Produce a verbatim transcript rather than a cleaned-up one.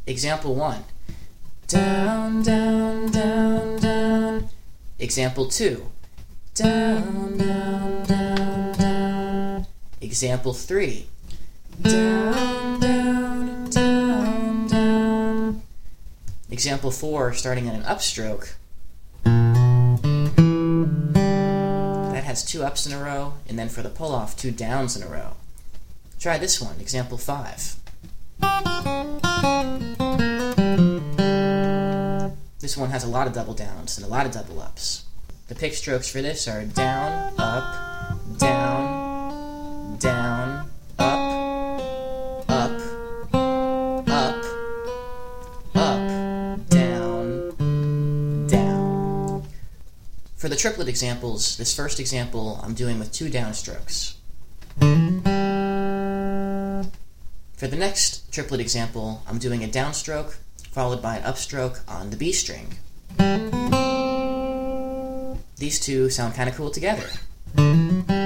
Example one. Down, down, down, down. Example two. Down, down, down, down. Example three. Down, down, down, down. Example four, starting on an upstroke. That has two ups in a row, and then for the pull-off, two downs in a row. Try this one, example five. This one has a lot of double downs and a lot of double ups. The pick strokes for this are down, up, down, down, up, up, up, up, down, down. For the triplet examples, this first example I'm doing with two downstrokes. For the next triplet example, I'm doing a downstroke followed by an upstroke on the B string. These two sound kind of cool together.